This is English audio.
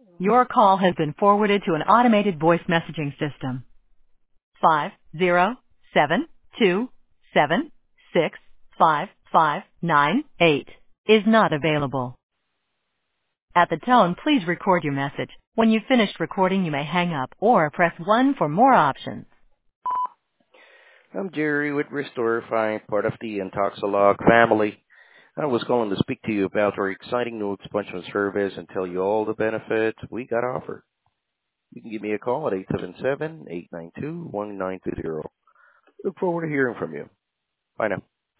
Your call has been forwarded to an automated voice messaging system. 50727655598 is not available. At the tone, please record your message. When you've finished recording, you may hang up or press 1 for more options. I'm Jerry with Restorify, part of the Intoxilog family. I was calling to speak to you about our exciting new expungement service and tell you all the benefits we got offered. You can give me a call at 877-892-1920. Look forward to hearing from you. Bye now.